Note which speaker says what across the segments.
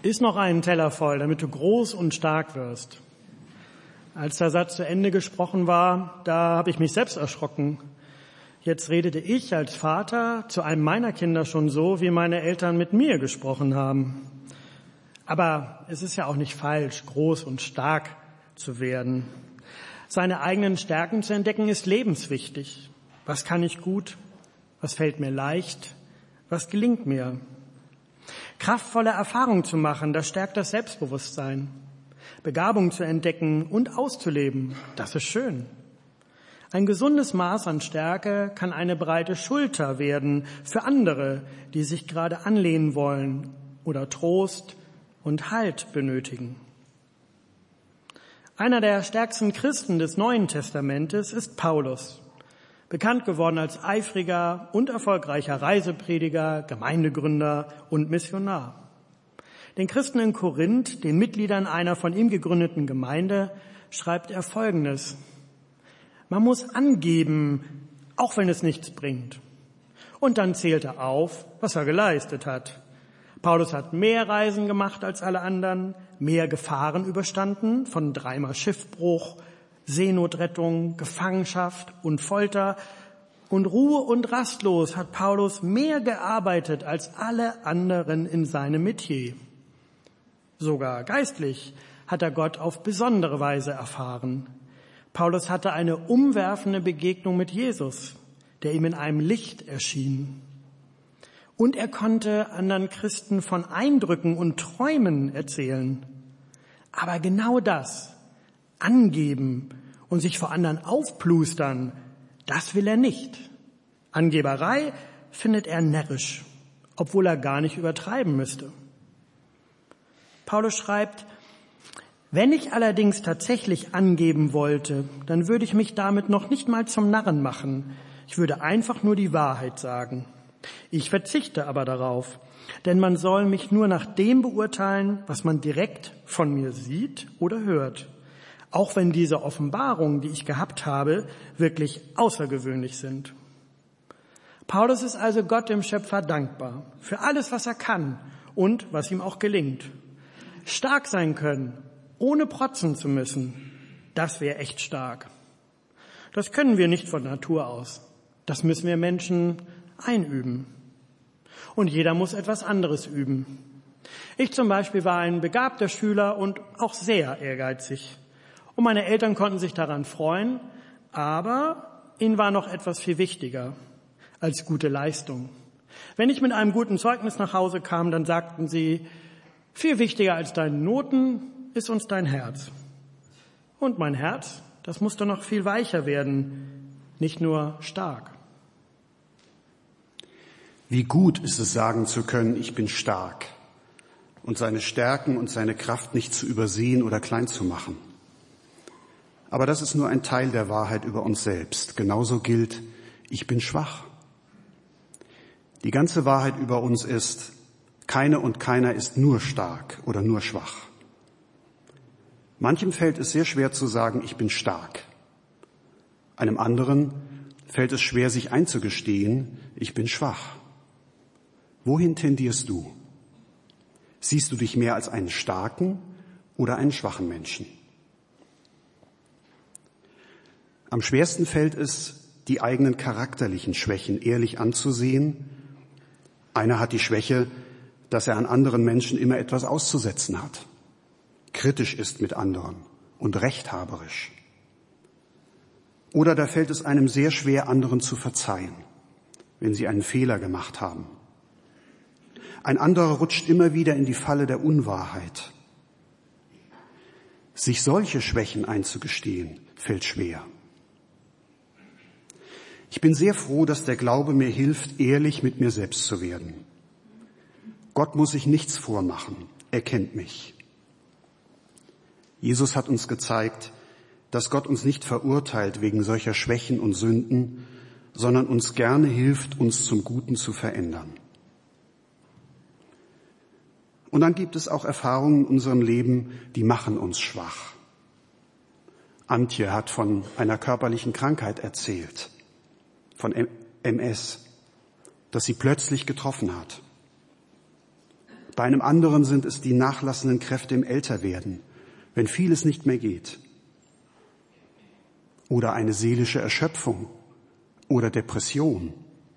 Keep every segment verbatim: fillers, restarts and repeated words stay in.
Speaker 1: Iss noch einen Teller voll, damit du groß und stark wirst. Als der Satz zu Ende gesprochen war, da habe ich mich selbst erschrocken. Jetzt redete ich als Vater zu einem meiner Kinder schon so, wie meine Eltern mit mir gesprochen haben. Aber es ist ja auch nicht falsch, groß und stark zu werden. Seine eigenen Stärken zu entdecken ist lebenswichtig. Was kann ich gut? Was fällt mir leicht? Was gelingt mir? Kraftvolle Erfahrungen zu machen, das stärkt das Selbstbewusstsein. Begabung zu entdecken und auszuleben, das ist schön. Ein gesundes Maß an Stärke kann eine breite Schulter werden für andere, die sich gerade anlehnen wollen oder Trost und Halt benötigen. Einer der stärksten Christen des Neuen Testamentes ist Paulus, bekannt geworden als eifriger und erfolgreicher Reiseprediger, Gemeindegründer und Missionar. Den Christen in Korinth, den Mitgliedern einer von ihm gegründeten Gemeinde, schreibt er Folgendes: Man muss angeben, auch wenn es nichts bringt. Und dann zählt er auf, was er geleistet hat. Paulus hat mehr Reisen gemacht als alle anderen, mehr Gefahren überstanden, von dreimal Schiffbruch, Seenotrettung, Gefangenschaft und Folter. Und Ruhe und rastlos hat Paulus mehr gearbeitet als alle anderen in seinem Metier. Sogar geistlich hat er Gott auf besondere Weise erfahren. Paulus hatte eine umwerfende Begegnung mit Jesus, der ihm in einem Licht erschien. Und er konnte anderen Christen von Eindrücken und Träumen erzählen. Aber genau das, angeben und sich vor anderen aufplustern, das will er nicht. Angeberei findet er närrisch, obwohl er gar nicht übertreiben müsste. Paulus schreibt: Wenn ich allerdings tatsächlich angeben wollte, dann würde ich mich damit noch nicht mal zum Narren machen. Ich würde einfach nur die Wahrheit sagen. Ich verzichte aber darauf, denn man soll mich nur nach dem beurteilen, was man direkt von mir sieht oder hört. Auch wenn diese Offenbarungen, die ich gehabt habe, wirklich außergewöhnlich sind. Paulus ist also Gott, dem Schöpfer, dankbar für alles, was er kann und was ihm auch gelingt. Stark sein können, ohne protzen zu müssen, das wäre echt stark. Das können wir nicht von Natur aus. Das müssen wir Menschen einüben. Und jeder muss etwas anderes üben. Ich zum Beispiel war ein begabter Schüler und auch sehr ehrgeizig. Und meine Eltern konnten sich daran freuen, aber ihnen war noch etwas viel wichtiger als gute Leistung. Wenn ich mit einem guten Zeugnis nach Hause kam, dann sagten sie: Viel wichtiger als deine Noten ist uns dein Herz. Und mein Herz, das musste noch viel weicher werden, nicht nur stark.
Speaker 2: Wie gut ist es, sagen zu können, ich bin stark, und seine Stärken und seine Kraft nicht zu übersehen oder klein zu machen. Aber das ist nur ein Teil der Wahrheit über uns selbst. Genauso gilt, ich bin schwach. Die ganze Wahrheit über uns ist, keine und keiner ist nur stark oder nur schwach. Manchem fällt es sehr schwer zu sagen, ich bin stark. Einem anderen fällt es schwer, sich einzugestehen, ich bin schwach. Wohin tendierst du? Siehst du dich mehr als einen starken oder einen schwachen Menschen? Am schwersten fällt es, die eigenen charakterlichen Schwächen ehrlich anzusehen. Einer hat die Schwäche, dass er an anderen Menschen immer etwas auszusetzen hat, kritisch ist mit anderen und rechthaberisch. Oder da fällt es einem sehr schwer, anderen zu verzeihen, wenn sie einen Fehler gemacht haben. Ein anderer rutscht immer wieder in die Falle der Unwahrheit. Sich solche Schwächen einzugestehen, fällt schwer. Ich bin sehr froh, dass der Glaube mir hilft, ehrlich mit mir selbst zu werden. Gott muss sich nichts vormachen, er kennt mich. Jesus hat uns gezeigt, dass Gott uns nicht verurteilt wegen solcher Schwächen und Sünden, sondern uns gerne hilft, uns zum Guten zu verändern. Und dann gibt es auch Erfahrungen in unserem Leben, die machen uns schwach. Antje hat von einer körperlichen Krankheit erzählt, von M S, das sie plötzlich getroffen hat. Bei einem anderen sind es die nachlassenden Kräfte im Älterwerden, wenn vieles nicht mehr geht. Oder eine seelische Erschöpfung oder Depression.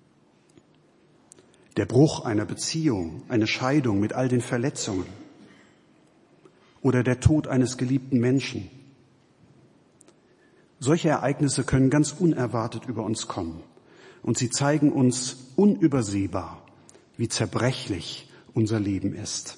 Speaker 2: Der Bruch einer Beziehung, eine Scheidung mit all den Verletzungen. Oder der Tod eines geliebten Menschen. Solche Ereignisse können ganz unerwartet über uns kommen. Und sie zeigen uns unübersehbar, wie zerbrechlich unser Leben ist.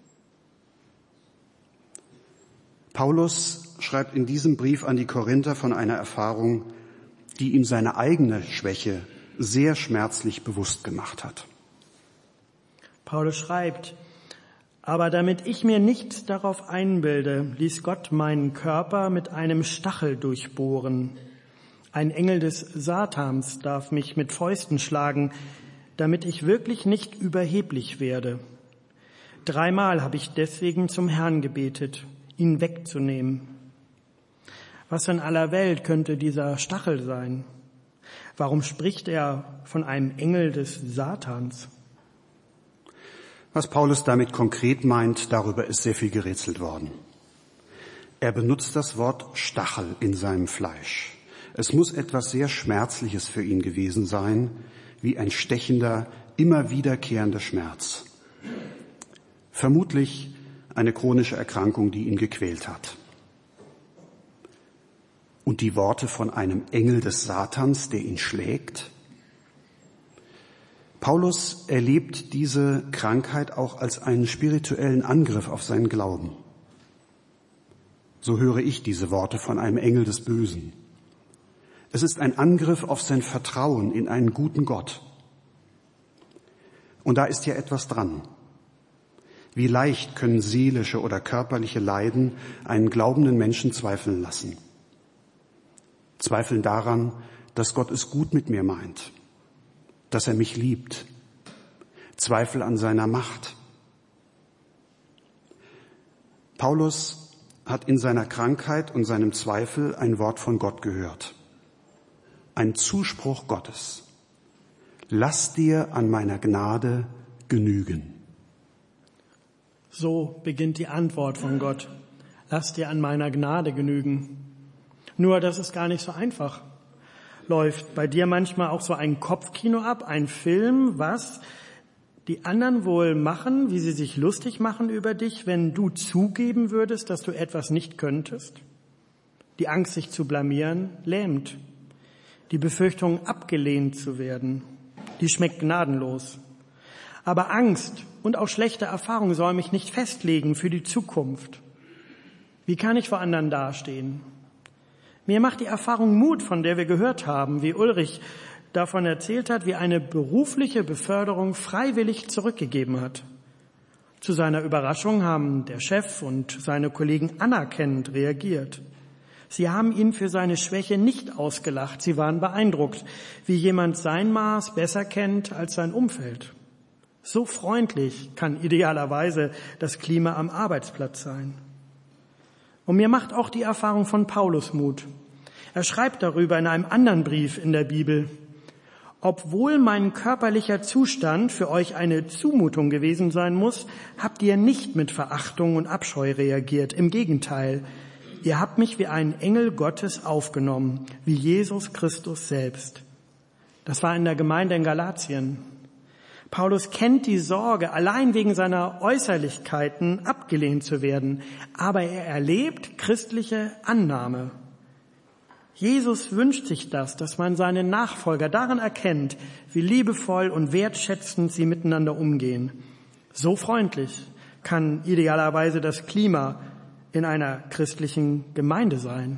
Speaker 2: Paulus schreibt in diesem Brief an die Korinther von einer Erfahrung, die ihm seine eigene Schwäche sehr schmerzlich bewusst gemacht hat.
Speaker 1: Paulus schreibt: Aber damit ich mir nicht darauf einbilde, ließ Gott meinen Körper mit einem Stachel durchbohren. Ein Engel des Satans darf mich mit Fäusten schlagen, damit ich wirklich nicht überheblich werde. Dreimal habe ich deswegen zum Herrn gebetet, ihn wegzunehmen. Was in aller Welt könnte dieser Stachel sein? Warum spricht er von einem Engel des Satans?
Speaker 2: Was Paulus damit konkret meint, darüber ist sehr viel gerätselt worden. Er benutzt das Wort Stachel in seinem Fleisch. Es muss etwas sehr Schmerzliches für ihn gewesen sein, wie ein stechender, immer wiederkehrender Schmerz. Vermutlich eine chronische Erkrankung, die ihn gequält hat. Und die Worte von einem Engel des Satans, der ihn schlägt? Paulus erlebt diese Krankheit auch als einen spirituellen Angriff auf seinen Glauben. So höre ich diese Worte von einem Engel des Bösen. Es ist ein Angriff auf sein Vertrauen in einen guten Gott. Und da ist ja etwas dran. Wie leicht können seelische oder körperliche Leiden einen glaubenden Menschen zweifeln lassen. Zweifeln daran, dass Gott es gut mit mir meint, dass er mich liebt. Zweifel an seiner Macht. Paulus hat in seiner Krankheit und seinem Zweifel ein Wort von Gott gehört. Ein Zuspruch Gottes. Lass dir an meiner Gnade genügen.
Speaker 1: So beginnt die Antwort von Gott. Lass dir an meiner Gnade genügen. Nur, das ist gar nicht so einfach. Läuft bei dir manchmal auch so ein Kopfkino ab, ein Film, was die anderen wohl machen, wie sie sich lustig machen über dich, wenn du zugeben würdest, dass du etwas nicht könntest? Die Angst, sich zu blamieren, lähmt. Die Befürchtung, abgelehnt zu werden, die schmeckt gnadenlos. Aber Angst und auch schlechte Erfahrungen sollen mich nicht festlegen für die Zukunft. Wie kann ich vor anderen dastehen? Mir macht die Erfahrung Mut, von der wir gehört haben, wie Ulrich davon erzählt hat, wie eine berufliche Beförderung freiwillig zurückgegeben hat. Zu seiner Überraschung haben der Chef und seine Kollegen anerkennend reagiert. Sie haben ihn für seine Schwäche nicht ausgelacht. Sie waren beeindruckt, wie jemand sein Maß besser kennt als sein Umfeld. So freundlich kann idealerweise das Klima am Arbeitsplatz sein. Und mir macht auch die Erfahrung von Paulus Mut. Er schreibt darüber in einem anderen Brief in der Bibel: Obwohl mein körperlicher Zustand für euch eine Zumutung gewesen sein muss, habt ihr nicht mit Verachtung und Abscheu reagiert. Im Gegenteil, ihr habt mich wie einen Engel Gottes aufgenommen, wie Jesus Christus selbst. Das war in der Gemeinde in Galatien. Paulus kennt die Sorge, allein wegen seiner Äußerlichkeiten abgelehnt zu werden, aber er erlebt christliche Annahme. Jesus wünscht sich das, dass man seine Nachfolger daran erkennt, wie liebevoll und wertschätzend sie miteinander umgehen. So freundlich kann idealerweise das Klima in einer christlichen Gemeinde sein.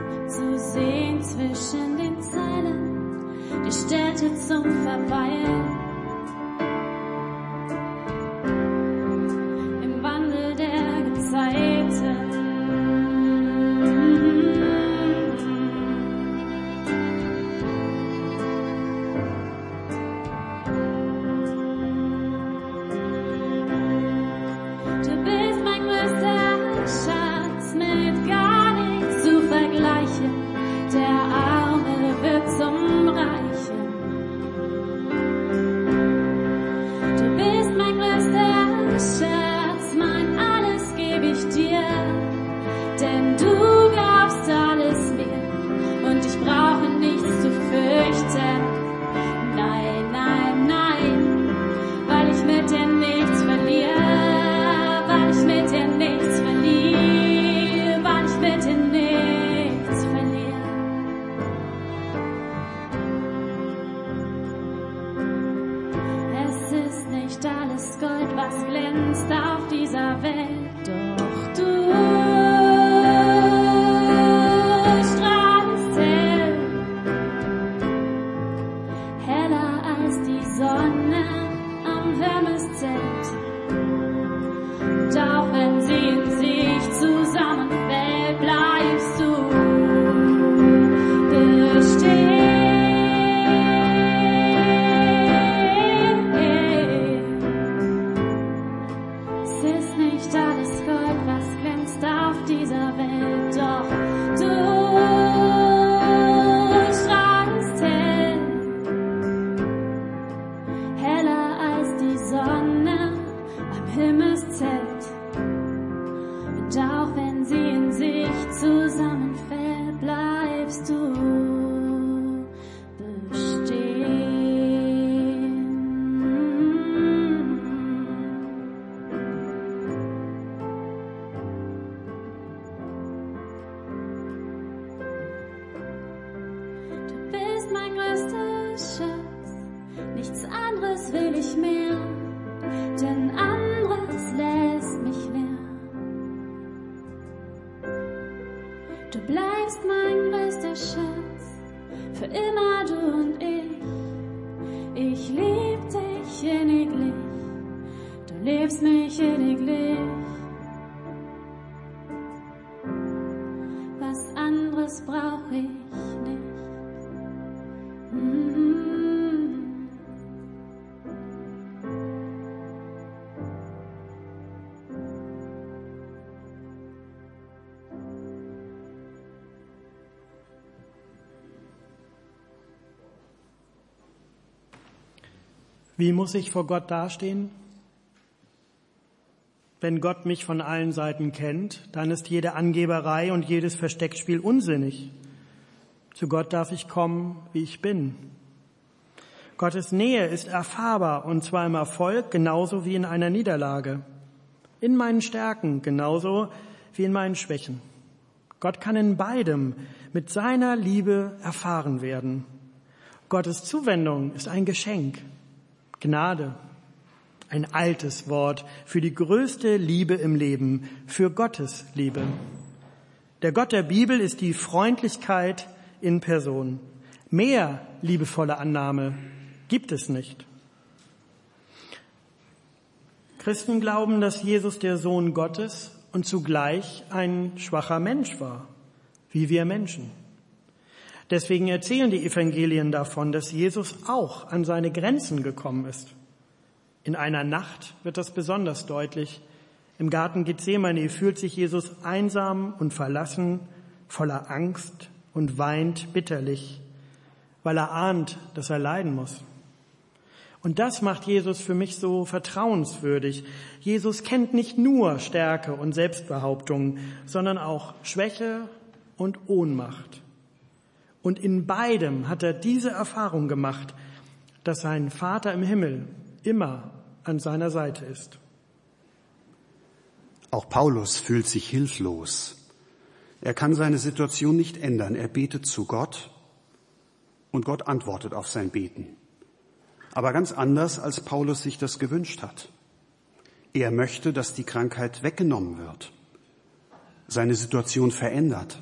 Speaker 3: Städte zum Verweilen. glänzt auf dieser Welt, doch du strahlst hell, heller als die Sonne am Himmelszelt. Und auch wenn sie in sich zusammenfällt, bleibst du bestehen. Dieser Welt, doch du strahlst hell, heller als die Sonne am Himmelszelt. Und auch wenn sie in sich zusammenfällt, bleibst du bestehen. Mein größter Schatz, nichts anderes will ich mehr, denn anderes lässt mich leer. Du bleibst mein größter Schatz, für immer du und ich. Ich lieb dich inniglich, du liebst mich inniglich. Was anderes brauch ich nicht.
Speaker 1: Wie muss ich vor Gott dastehen? Wenn Gott mich von allen Seiten kennt, dann ist jede Angeberei und jedes Versteckspiel unsinnig. Zu Gott darf ich kommen, wie ich bin. Gottes Nähe ist erfahrbar, und zwar im Erfolg genauso wie in einer Niederlage. In meinen Stärken genauso wie in meinen Schwächen. Gott kann in beidem mit seiner Liebe erfahren werden. Gottes Zuwendung ist ein Geschenk. Gnade, ein altes Wort für die größte Liebe im Leben, für Gottes Liebe. Der Gott der Bibel ist die Freundlichkeit in Person. Mehr liebevolle Annahme gibt es nicht. Christen glauben, dass Jesus der Sohn Gottes und zugleich ein schwacher Mensch war, wie wir Menschen. Deswegen erzählen die Evangelien davon, dass Jesus auch an seine Grenzen gekommen ist. In einer Nacht wird das besonders deutlich. Im Garten Gethsemane fühlt sich Jesus einsam und verlassen, voller Angst und weint bitterlich, weil er ahnt, dass er leiden muss. Und das macht Jesus für mich so vertrauenswürdig. Jesus kennt nicht nur Stärke und Selbstbehauptung, sondern auch Schwäche und Ohnmacht. Und in beidem hat er diese Erfahrung gemacht, dass sein Vater im Himmel immer an seiner Seite ist.
Speaker 2: Auch Paulus fühlt sich hilflos. Er kann seine Situation nicht ändern. Er betet zu Gott und Gott antwortet auf sein Beten. Aber ganz anders, als Paulus sich das gewünscht hat. Er möchte, dass die Krankheit weggenommen wird, seine Situation verändert.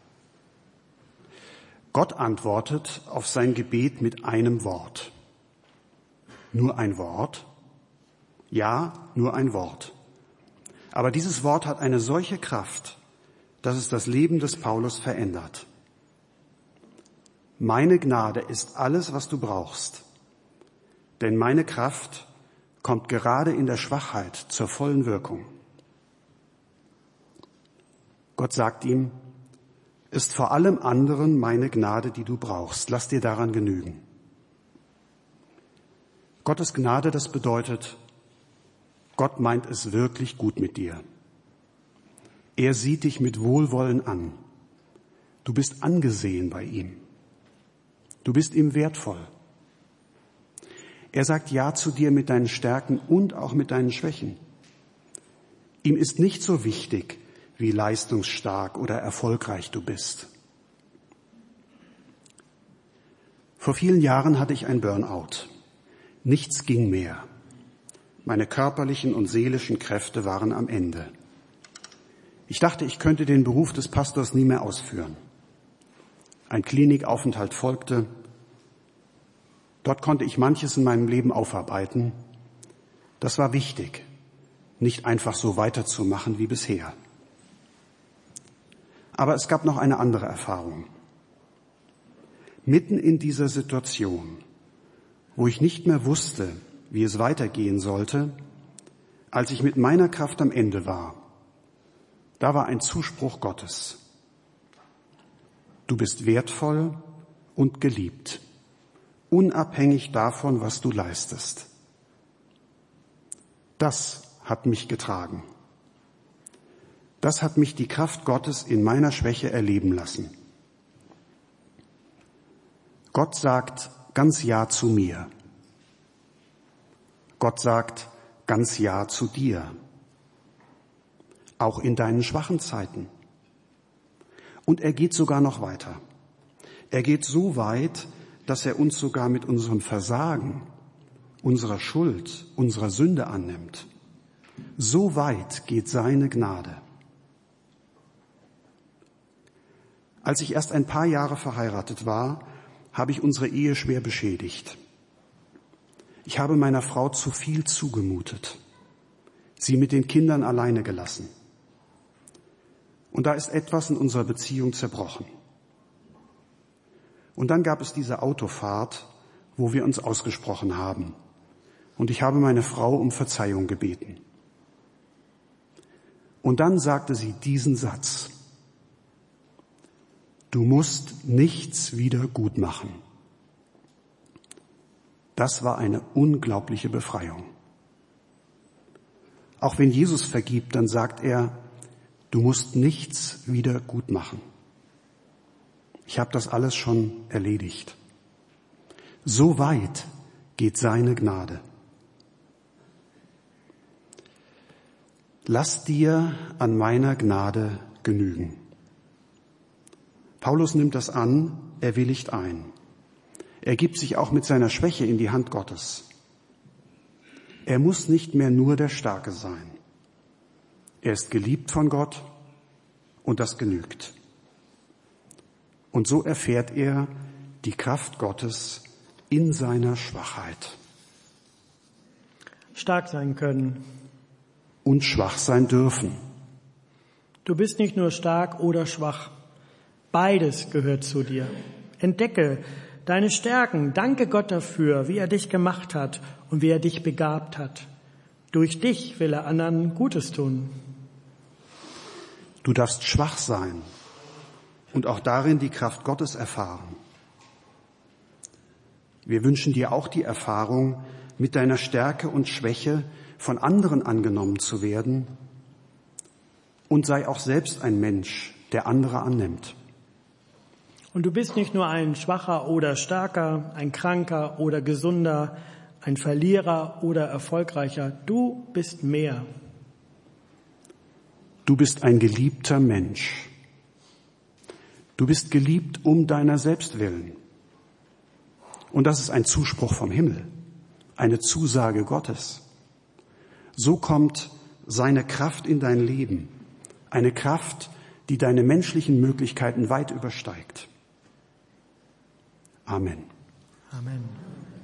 Speaker 2: Gott antwortet auf sein Gebet mit einem Wort. Nur ein Wort? Ja, nur ein Wort. Aber dieses Wort hat eine solche Kraft, dass es das Leben des Paulus verändert. Meine Gnade ist alles, was du brauchst, denn meine Kraft kommt gerade in der Schwachheit zur vollen Wirkung. Gott sagt ihm, ist vor allem anderen meine Gnade, die du brauchst. Lass dir daran genügen. Gottes Gnade, das bedeutet, Gott meint es wirklich gut mit dir. Er sieht dich mit Wohlwollen an. Du bist angesehen bei ihm. Du bist ihm wertvoll. Er sagt Ja zu dir mit deinen Stärken und auch mit deinen Schwächen. Ihm ist nicht so wichtig, wie leistungsstark oder erfolgreich du bist. Vor vielen Jahren hatte ich ein Burnout. Nichts ging mehr. Meine körperlichen und seelischen Kräfte waren am Ende. Ich dachte, ich könnte den Beruf des Pastors nie mehr ausführen. Ein Klinikaufenthalt folgte. Dort konnte ich manches in meinem Leben aufarbeiten. Das war wichtig, nicht einfach so weiterzumachen wie bisher. Aber es gab noch eine andere Erfahrung. Mitten in dieser Situation, wo ich nicht mehr wusste, wie es weitergehen sollte, als ich mit meiner Kraft am Ende war, da war ein Zuspruch Gottes. Du bist wertvoll und geliebt, unabhängig davon, was du leistest. Das hat mich getragen. Das hat mich die Kraft Gottes in meiner Schwäche erleben lassen. Gott sagt ganz Ja zu mir. Gott sagt ganz Ja zu dir. Auch in deinen schwachen Zeiten. Und er geht sogar noch weiter. Er geht so weit, dass er uns sogar mit unserem Versagen, unserer Schuld, unserer Sünde annimmt. So weit geht seine Gnade. Als ich erst ein paar Jahre verheiratet war, habe ich unsere Ehe schwer beschädigt. Ich habe meiner Frau zu viel zugemutet, sie mit den Kindern alleine gelassen. Und da ist etwas in unserer Beziehung zerbrochen. Und dann gab es diese Autofahrt, wo wir uns ausgesprochen haben. Und ich habe meine Frau um Verzeihung gebeten. Und dann sagte sie diesen Satz: Du musst nichts wieder gut machen. Das war eine unglaubliche Befreiung. Auch wenn Jesus vergibt, dann sagt er, du musst nichts wieder gut machen. Ich habe das alles schon erledigt. So weit geht seine Gnade. Lass dir an meiner Gnade genügen. Paulus nimmt das an, er willigt ein. Er gibt sich auch mit seiner Schwäche in die Hand Gottes. Er muss nicht mehr nur der Starke sein. Er ist geliebt von Gott und das genügt. Und so erfährt er die Kraft Gottes in seiner Schwachheit.
Speaker 1: Stark sein können.
Speaker 2: Und schwach sein dürfen.
Speaker 1: Du bist nicht nur stark oder schwach. Beides gehört zu dir. Entdecke deine Stärken. Danke Gott dafür, wie er dich gemacht hat und wie er dich begabt hat. Durch dich will er anderen Gutes tun.
Speaker 2: Du darfst schwach sein und auch darin die Kraft Gottes erfahren. Wir wünschen dir auch die Erfahrung, mit deiner Stärke und Schwäche von anderen angenommen zu werden, und sei auch selbst ein Mensch, der andere annimmt.
Speaker 1: Und du bist nicht nur ein Schwacher oder Starker, ein Kranker oder Gesunder, ein Verlierer oder Erfolgreicher. Du bist mehr.
Speaker 2: Du bist ein geliebter Mensch. Du bist geliebt um deiner selbst willen. Und das ist ein Zuspruch vom Himmel, eine Zusage Gottes. So kommt seine Kraft in dein Leben, eine Kraft, die deine menschlichen Möglichkeiten weit übersteigt. Amen.
Speaker 1: Amen.